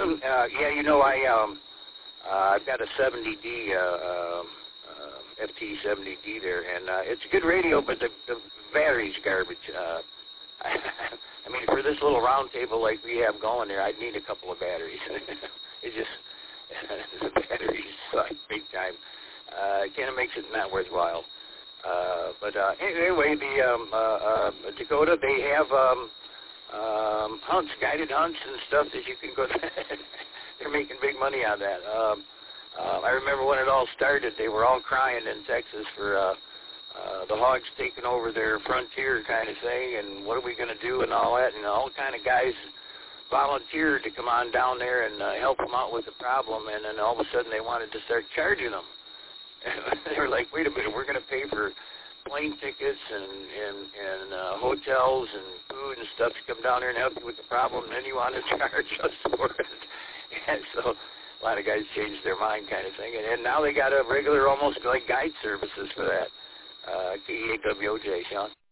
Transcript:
Yeah, I've got a 70D, FT70D there, and it's a good radio, but the battery's garbage. I mean, for this little round table like we have going there, I'd need a couple of batteries. The batteries suck big time. It kind of makes it not worthwhile. But anyway, the Dakota, they have hunts, guided hunts and stuff that you can go. They're making big money on that. I remember when it all started, they were all crying in Texas for the hogs taking over their frontier kind of thing, and what are we going to do and all that, and all kind of guys volunteered to come on down there and help them out with the problem, and then all of a sudden they wanted to start charging them. They were like, wait a minute, we're going to pay for plane tickets and hotels and food and stuff to come down there and help you with the problem, and then you want to charge us for it. And so a lot of guys changed their mind kind of thing, and now they got a regular, almost like guide services for that. KEAWOJ, Sean.